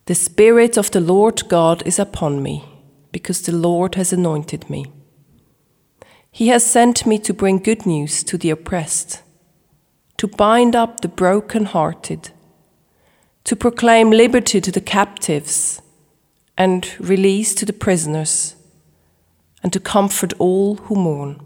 The Spirit of the Lord God is upon me, because the Lord has anointed me. He has sent me to bring good news to the oppressed, to bind up the broken-hearted, to proclaim liberty to the captives and release to the prisoners, and to comfort all who mourn.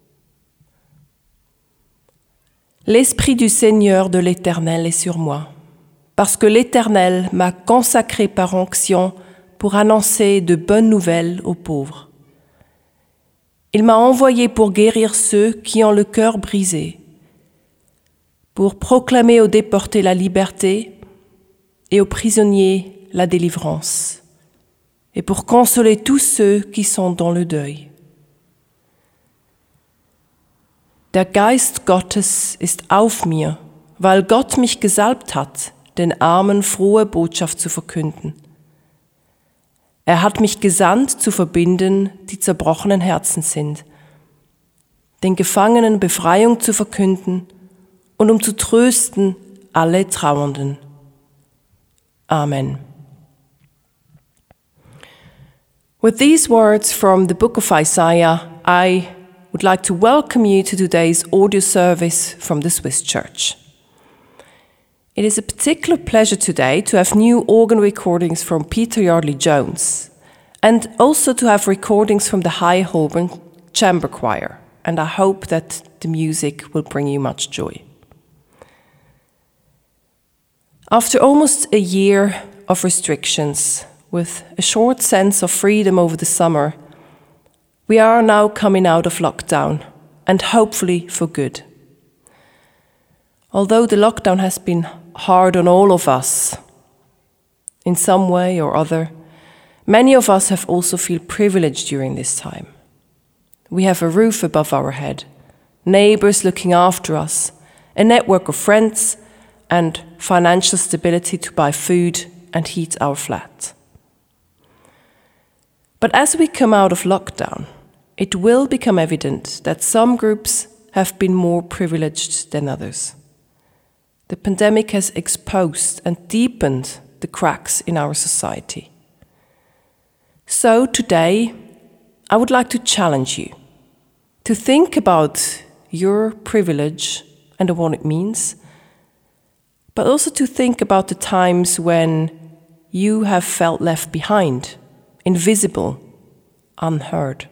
L'Esprit du Seigneur de l'Éternel est sur moi, parce que l'Éternel m'a consacré par onction pour annoncer de bonnes nouvelles aux pauvres. Il m'a envoyé pour guérir ceux qui ont le cœur brisé, pour proclamer aux déportés la liberté et aux prisonniers la délivrance, et pour consoler tous ceux qui sont dans le deuil. Der Geist Gottes ist auf mir, weil Gott mich gesalbt hat, den Armen frohe Botschaft zu verkünden. Er hat mich gesandt, zu verbinden, die zerbrochenen Herzen sind, den Gefangenen Befreiung zu verkünden und um zu trösten alle Trauernden. Amen. With these words from the book of Isaiah, I would like to welcome you to today's audio service from the Swiss Church. It is a particular pleasure today to have new organ recordings from Peter Yardley Jones, and also to have recordings from the High Holborn Chamber Choir, and I hope that the music will bring you much joy. After almost a year of restrictions, with a short sense of freedom over the summer, we are now coming out of lockdown, and hopefully for good. Although the lockdown has been hard on all of us, in some way or other, many of us have also feel privileged during this time. We have a roof above our head, neighbors looking after us, a network of friends, and financial stability to buy food and heat our flat. But as we come out of lockdown, it will become evident that some groups have been more privileged than others. The pandemic has exposed and deepened the cracks in our society. So today, I would like to challenge you to think about your privilege and what it means, but also to think about the times when you have felt left behind, invisible, unheard.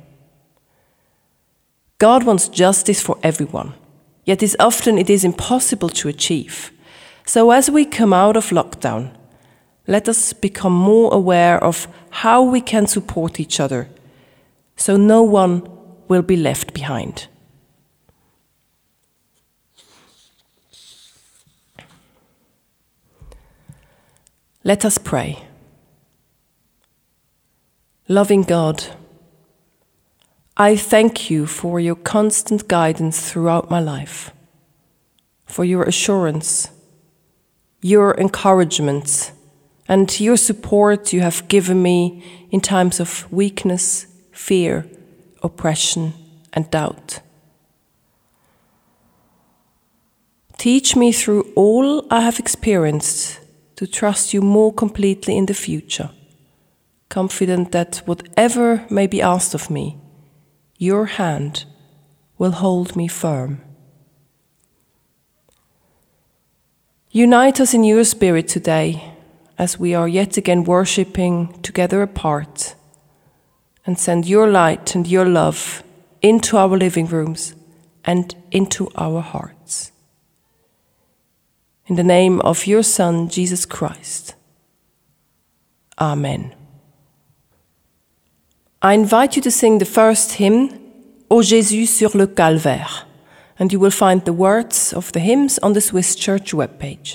God wants justice for everyone, yet often it is impossible to achieve. So as we come out of lockdown, let us become more aware of how we can support each other, so no one will be left behind. Let us pray. Loving God, I thank you for your constant guidance throughout my life, for your assurance, your encouragement, and your support you have given me in times of weakness, fear, oppression, and doubt. Teach me through all I have experienced to trust you more completely in the future, confident that whatever may be asked of me, your hand will hold me firm. Unite us in your spirit today as we are yet again worshipping together apart, and send your light and your love into our living rooms and into our hearts. In the name of your Son, Jesus Christ. Amen. I invite you to sing the first hymn, Ô Jésus sur le calvaire, and you will find the words of the hymns on the Swiss Church webpage.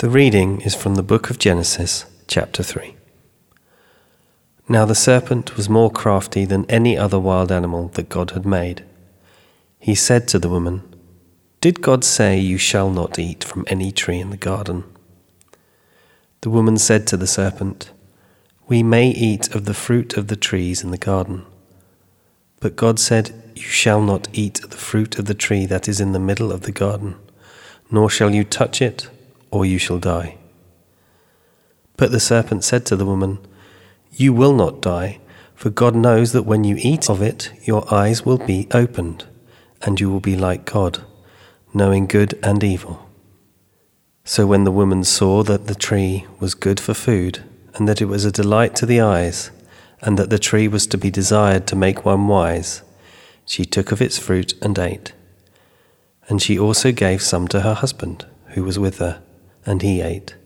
The reading is from the book of Genesis, chapter 3. Now the serpent was more crafty than any other wild animal that God had made. He said to the woman, "Did God say you shall not eat from any tree in the garden?" The woman said to the serpent, "We may eat of the fruit of the trees in the garden." But God said, "You shall not eat of the fruit of the tree that is in the middle of the garden, nor shall you touch it, or you shall die." But the serpent said to the woman, "You will not die, for God knows that when you eat of it, your eyes will be opened, and you will be like God, knowing good and evil." So when the woman saw that the tree was good for food, and that it was a delight to the eyes, and that the tree was to be desired to make one wise, she took of its fruit and ate. And she also gave some to her husband, who was with her, and he ate.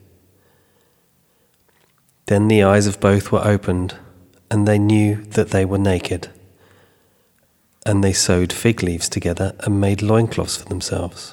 Then the eyes of both were opened, and they knew that they were naked. And they sewed fig leaves together and made loincloths for themselves.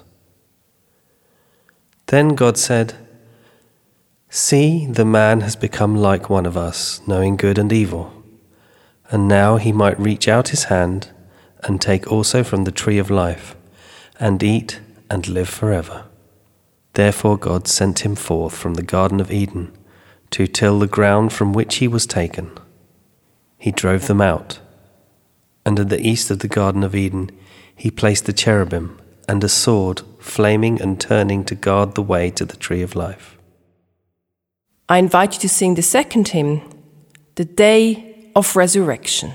Then God said, "See, the man has become like one of us, knowing good and evil. And now he might reach out his hand and take also from the tree of life, and eat and live forever." Therefore God sent him forth from the Garden of Eden to till the ground from which he was taken. He drove them out, and at the east of the Garden of Eden he placed the cherubim and a sword flaming and turning to guard the way to the tree of life. I invite you to sing the second hymn, The Day of Resurrection.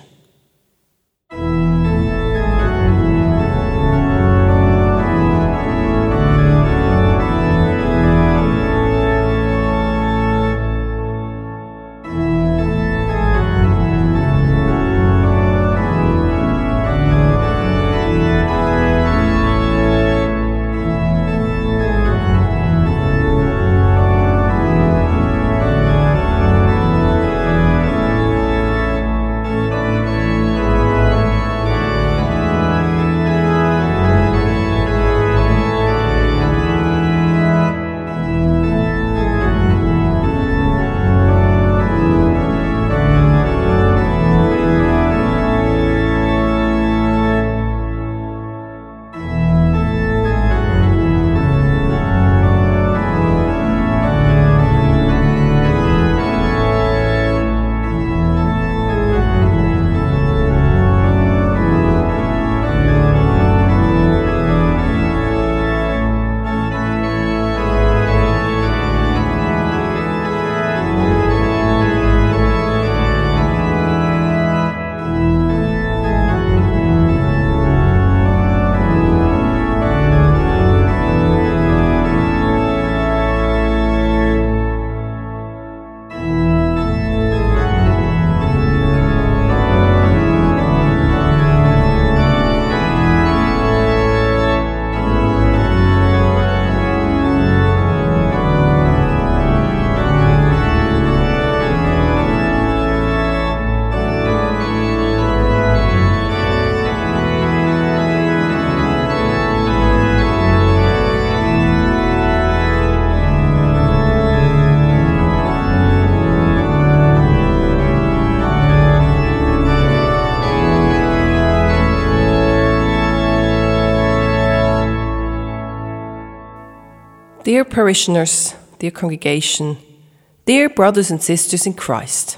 Dear parishioners, dear congregation, dear brothers and sisters in Christ.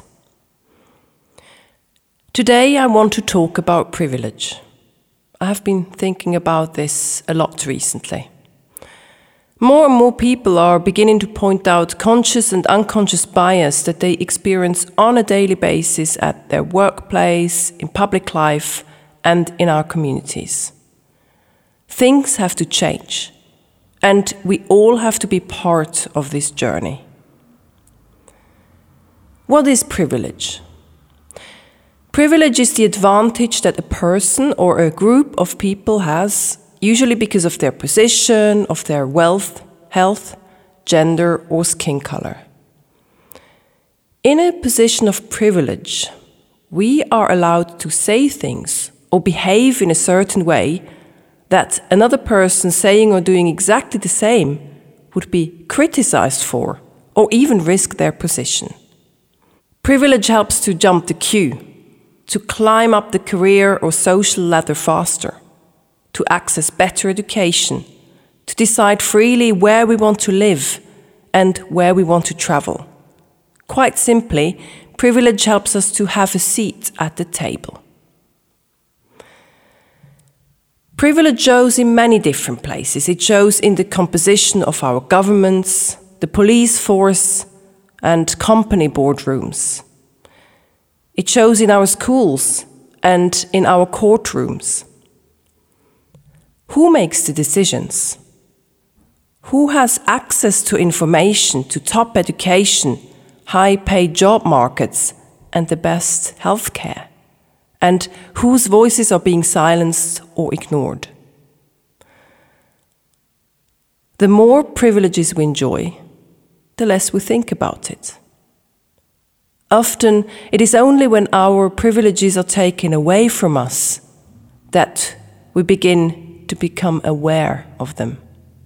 Today I want to talk about privilege. I have been thinking about this a lot recently. More and more people are beginning to point out conscious and unconscious bias that they experience on a daily basis at their workplace, in public life, and in our communities. Things have to change. And we all have to be part of this journey. What is privilege? Privilege is the advantage that a person or a group of people has, usually because of their position, of their wealth, health, gender, or skin color. In a position of privilege, we are allowed to say things or behave in a certain way that another person saying or doing exactly the same would be criticized for or even risk their position. Privilege helps to jump the queue, to climb up the career or social ladder faster, to access better education, to decide freely where we want to live and where we want to travel. Quite simply, privilege helps us to have a seat at the table. Privilege shows in many different places. It shows in the composition of our governments, the police force, and company boardrooms. It shows in our schools and in our courtrooms. Who makes the decisions? Who has access to information, to top education, high-paid job markets, and the best healthcare? And whose voices are being silenced or ignored? The more privileges we enjoy, the less we think about it. Often, it is only when our privileges are taken away from us that we begin to become aware of them.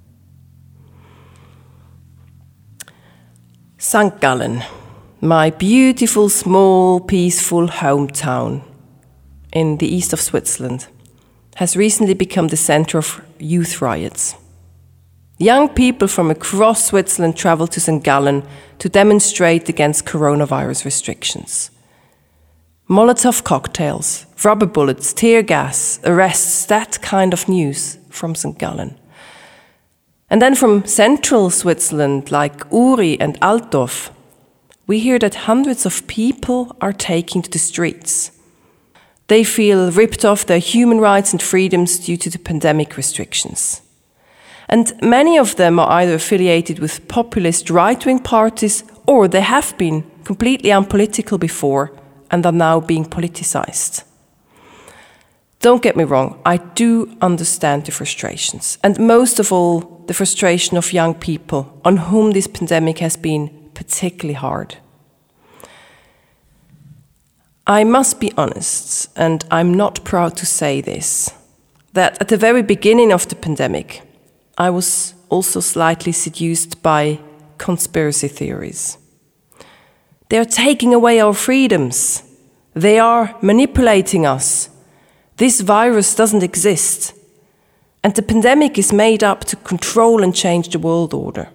St. Gallen, my beautiful, small, peaceful hometown in the east of Switzerland, has recently become the center of youth riots. Young people from across Switzerland travel to St. Gallen to demonstrate against coronavirus restrictions. Molotov cocktails, rubber bullets, tear gas, arrests, that kind of news from St. Gallen. And then from central Switzerland, like Uri and Altdorf, we hear that hundreds of people are taking to the streets. They feel ripped of their human rights and freedoms due to the pandemic restrictions. And many of them are either affiliated with populist right-wing parties or they have been completely unpolitical before and are now being politicized. Don't get me wrong, I do understand the frustrations, and most of all, the frustration of young people on whom this pandemic has been particularly hard. I must be honest, and I'm not proud to say this, that at the very beginning of the pandemic, I was also slightly seduced by conspiracy theories. They are taking away our freedoms. They are manipulating us. This virus doesn't exist. And the pandemic is made up to control and change the world order.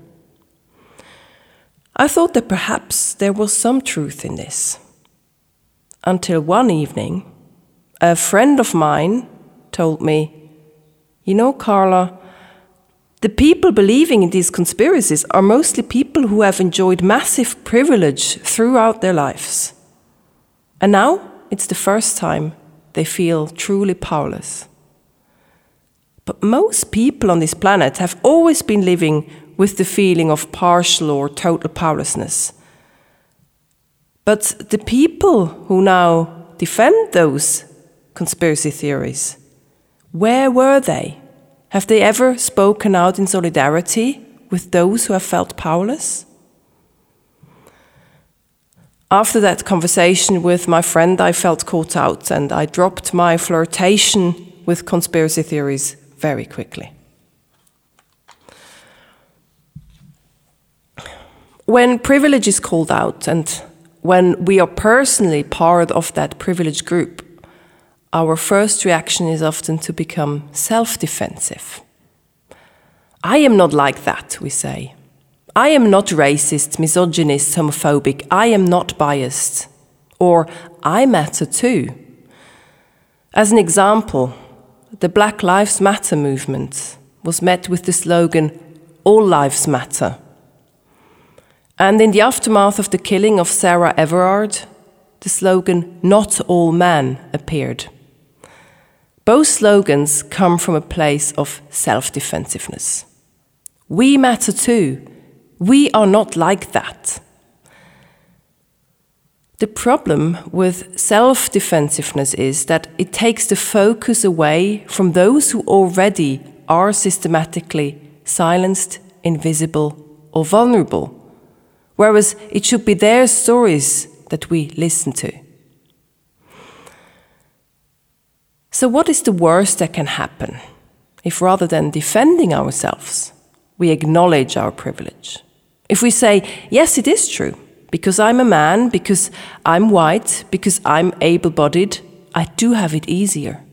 I thought that perhaps there was some truth in this. Until one evening, a friend of mine told me, "You know, Carla, the people believing in these conspiracies are mostly people who have enjoyed massive privilege throughout their lives. And now it's the first time they feel truly powerless. But most people on this planet have always been living with the feeling of partial or total powerlessness. But the people who now defend those conspiracy theories, where were they? Have they ever spoken out in solidarity with those who have felt powerless?" After that conversation with my friend, I felt caught out and I dropped my flirtation with conspiracy theories very quickly. When privilege is called out and when we are personally part of that privileged group, our first reaction is often to become self-defensive. "I am not like that," we say. "I am not racist, misogynist, homophobic. I am not biased." Or, "I matter too." As an example, the Black Lives Matter movement was met with the slogan, "All lives matter." And in the aftermath of the killing of Sarah Everard, the slogan, "Not all men," appeared. Both slogans come from a place of self-defensiveness. We matter too. We are not like that. The problem with self-defensiveness is that it takes the focus away from those who already are systematically silenced, invisible, or vulnerable, whereas it should be their stories that we listen to. So what is the worst that can happen if rather than defending ourselves, we acknowledge our privilege. If we say, yes, it is true, because I'm a man, because I'm white, because I'm able-bodied, I do have it easier.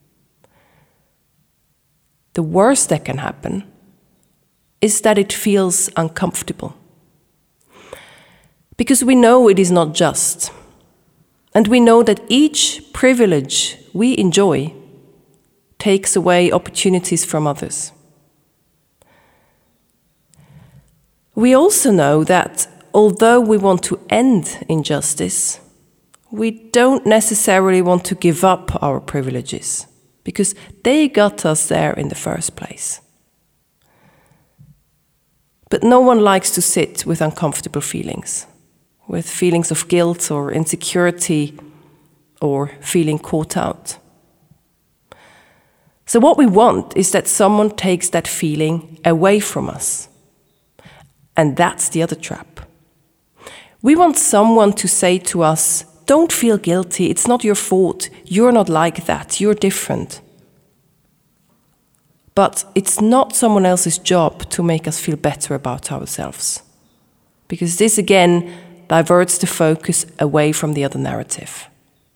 The worst that can happen is that it feels uncomfortable. Because we know it is not just. And we know that each privilege we enjoy takes away opportunities from others. We also know that although we want to end injustice, we don't necessarily want to give up our privileges, because they got us there in the first place. But no one likes to sit with uncomfortable feelings, with feelings of guilt or insecurity or feeling caught out. So what we want is that someone takes that feeling away from us. And that's the other trap. We want someone to say to us, don't feel guilty, it's not your fault, you're not like that, you're different. But it's not someone else's job to make us feel better about ourselves. Because this again diverts the focus away from the other narrative.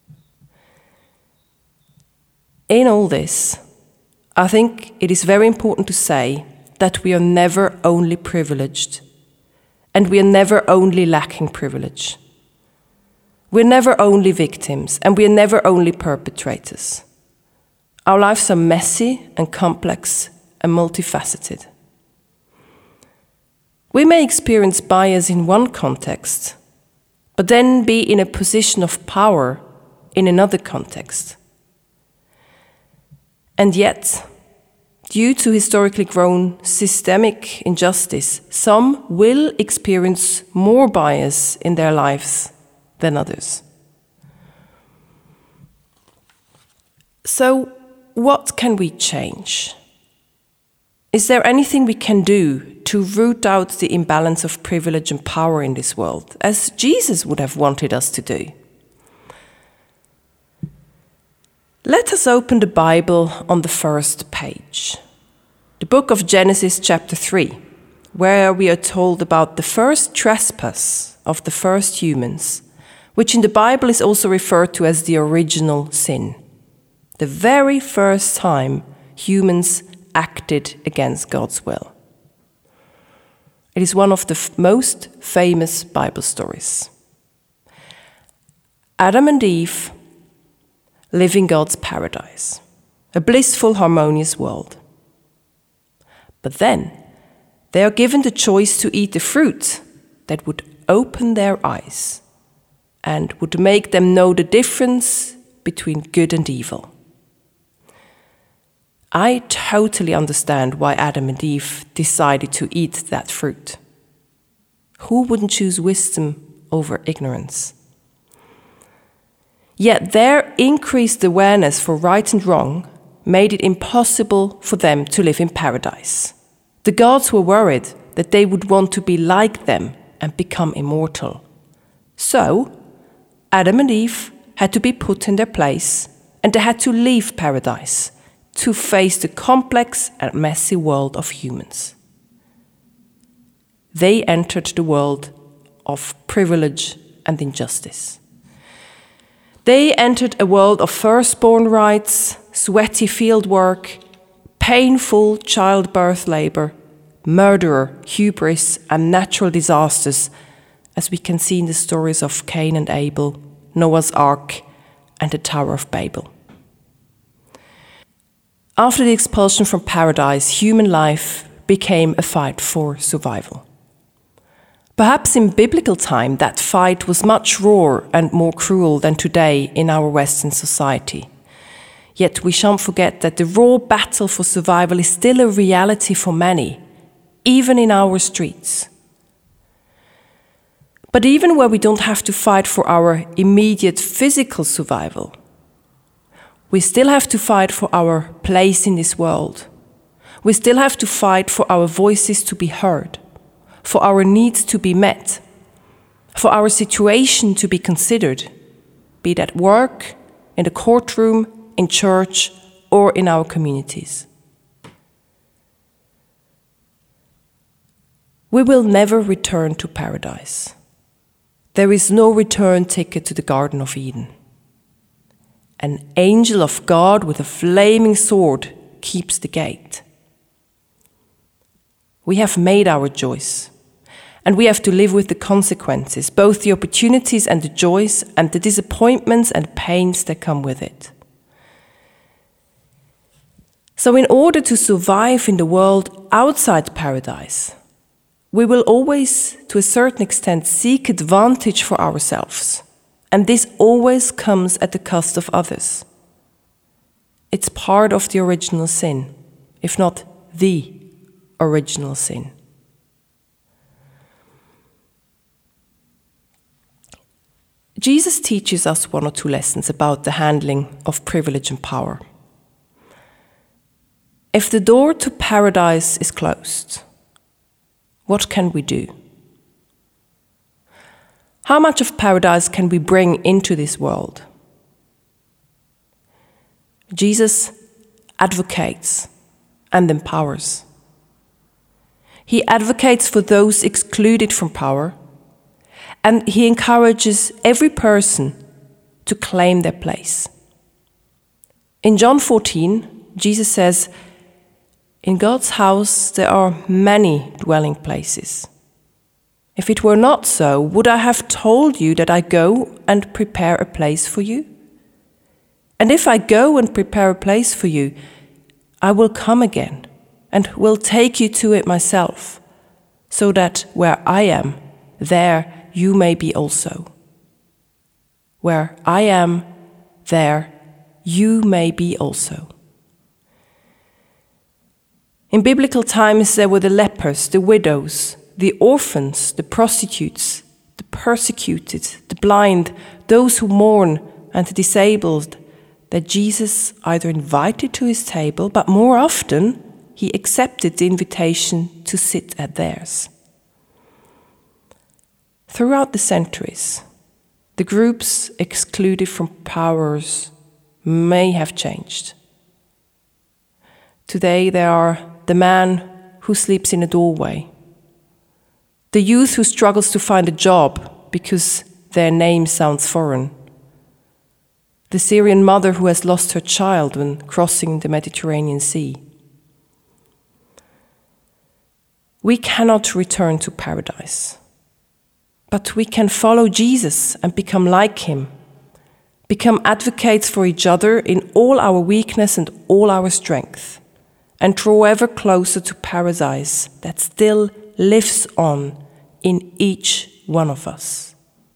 In all this, I think it is very important to say that we are never only privileged, and we are never only lacking privilege. We're never only victims, and we are never only perpetrators. Our lives are messy and complex and multifaceted. We may experience bias in one context, but then be in a position of power in another context. And yet, due to historically grown systemic injustice, some will experience more bias in their lives than others. So, what can we change? Is there anything we can do to root out the imbalance of privilege and power in this world, as Jesus would have wanted us to do? Let us open the Bible on the first page, the book of Genesis chapter 3, where we are told about the first trespass of the first humans, which in the Bible is also referred to as the original sin. The very first time humans acted against God's will. It is one of the most famous Bible stories. Adam and Eve live in God's paradise, a blissful, harmonious world. But then they are given the choice to eat the fruit that would open their eyes and would make them know the difference between good and evil. I totally understand why Adam and Eve decided to eat that fruit. Who wouldn't choose wisdom over ignorance? Yet their increased awareness for right and wrong made it impossible for them to live in paradise. The gods were worried that they would want to be like them and become immortal. So, Adam and Eve had to be put in their place, and they had to leave paradise to face the complex and messy world of humans. They entered the world of privilege and injustice. They entered a world of firstborn rights, sweaty field work, painful childbirth labor, murder, hubris, and natural disasters, as we can see in the stories of Cain and Abel, Noah's Ark, and the Tower of Babel. After the expulsion from paradise, human life became a fight for survival. Perhaps in biblical time, that fight was much rawer and more cruel than today in our Western society. Yet we shan't forget that the raw battle for survival is still a reality for many, even in our streets. But even where we don't have to fight for our immediate physical survival, we still have to fight for our place in this world. We still have to fight for our voices to be heard, for our needs to be met, for our situation to be considered, be it at work, in the courtroom, in church, or in our communities. We will never return to paradise. There is no return ticket to the Garden of Eden. An angel of God with a flaming sword keeps the gate. We have made our choice, and we have to live with the consequences, both the opportunities and the joys and the disappointments and pains that come with it. So in order to survive in the world outside paradise, we will always, to a certain extent, seek advantage for ourselves. And this always comes at the cost of others. It's part of the original sin, if not the original sin. Jesus teaches us one or two lessons about the handling of privilege and power. If the door to paradise is closed, what can we do? How much of paradise can we bring into this world? Jesus advocates and empowers. He advocates for those excluded from power, and he encourages every person to claim their place. In John 14, Jesus says, "In God's house there are many dwelling places. If it were not so, would I have told you that I go and prepare a place for you? And if I go and prepare a place for you, I will come again and will take you to it myself, so that where I am, there you may be also. Where I am, there you may be also." In biblical times, there were the lepers, the widows, the orphans, the prostitutes, the persecuted, the blind, those who mourn, and the disabled, that Jesus either invited to his table, but more often, he accepted the invitation to sit at theirs. Throughout the centuries, the groups excluded from powers may have changed. Today, there are the man who sleeps in a doorway, the youth who struggles to find a job because their name sounds foreign, the Syrian mother who has lost her child when crossing the Mediterranean Sea. We cannot return to paradise, but we can follow Jesus and become like him, become advocates for each other in all our weakness and all our strength, and draw ever closer to paradise that still lives on in each one of us.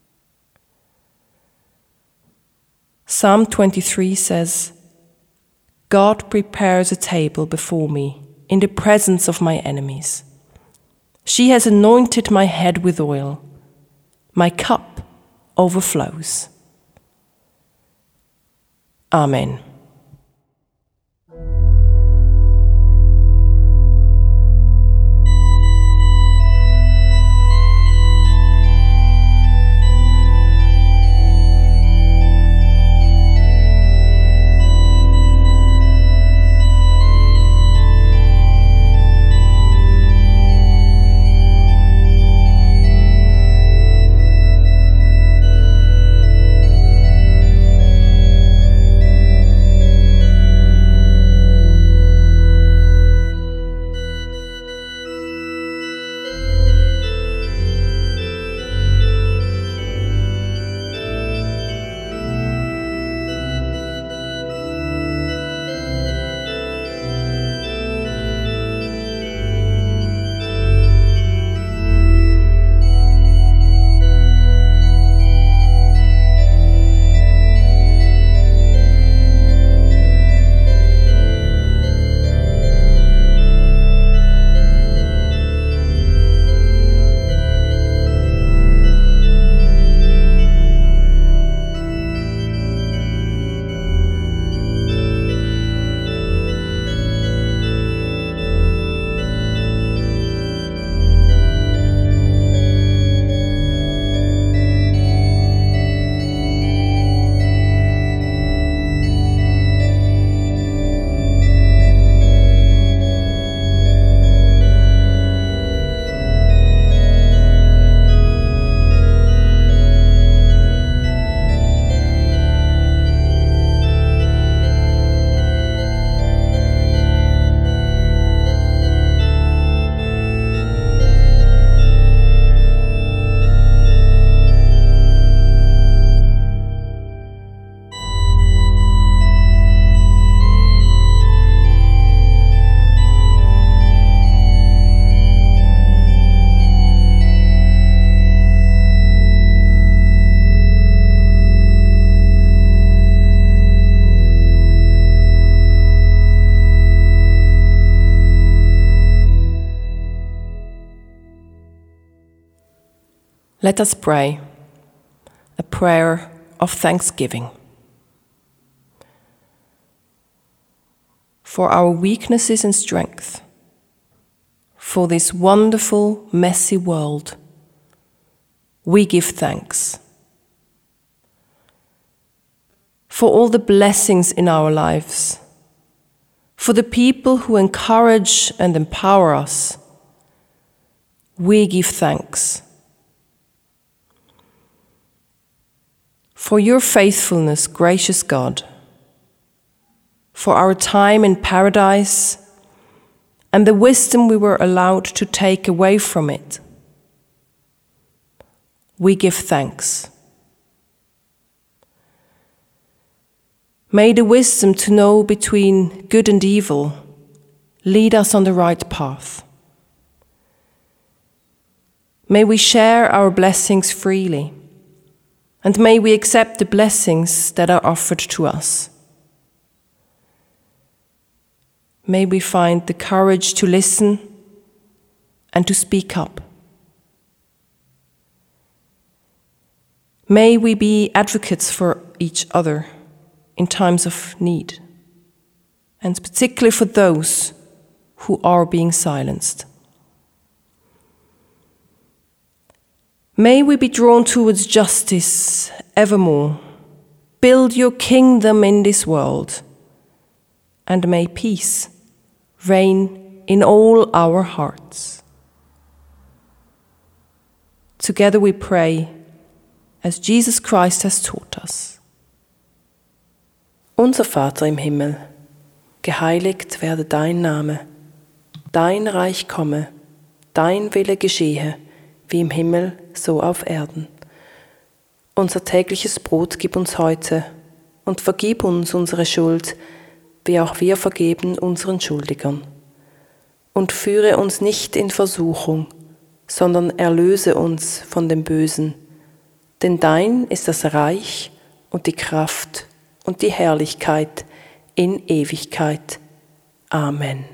Psalm 23 says, "God prepares a table before me in the presence of my enemies. She has anointed my head with oil. My cup overflows." Amen. Let us pray a prayer of thanksgiving. For our weaknesses and strength, for this wonderful, messy world, we give thanks. For all the blessings in our lives, for the people who encourage and empower us, we give thanks. For your faithfulness, gracious God, for our time in paradise and the wisdom we were allowed to take away from it, we give thanks. May the wisdom to know between good and evil lead us on the right path. May we share our blessings freely, and may we accept the blessings that are offered to us. May we find the courage to listen and to speak up. May we be advocates for each other in times of need, and particularly for those who are being silenced. May we be drawn towards justice evermore. Build your kingdom in this world, and may peace reign in all our hearts. Together we pray, as Jesus Christ has taught us. Unser Vater im Himmel, geheiligt werde dein Name, dein Reich komme, dein Wille geschehe, wie im Himmel, so auf Erden. Unser tägliches Brot gib uns heute und vergib uns unsere Schuld, wie auch wir vergeben unseren Schuldigern. Und führe uns nicht in Versuchung, sondern erlöse uns von dem Bösen. Denn dein ist das Reich und die Kraft und die Herrlichkeit in Ewigkeit. Amen.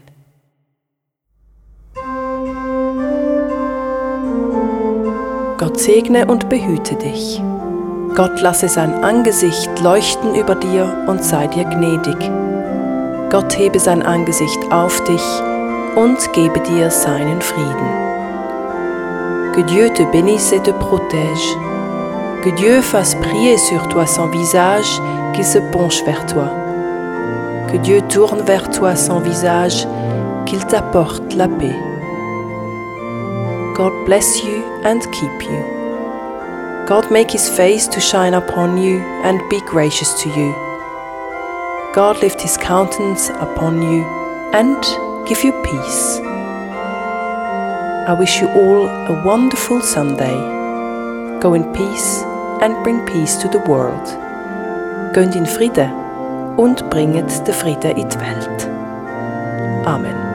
Gott segne und behüte dich. Gott lasse sein Angesicht leuchten über dir und sei dir gnädig. Gott hebe sein Angesicht auf dich und gebe dir seinen Frieden. Que Dieu te bénisse et te protège. Que Dieu fasse briller sur toi son visage, qu'il se penche vers toi. Que Dieu tourne vers toi son visage, qu'il t'apporte la paix. God bless you and keep you. God make his face to shine upon you and be gracious to you. God lift his countenance upon you and give you peace. I wish you all a wonderful Sunday. Go in peace and bring peace to the world. Geht in Frieden und bringet den Frieden in die Welt. Amen.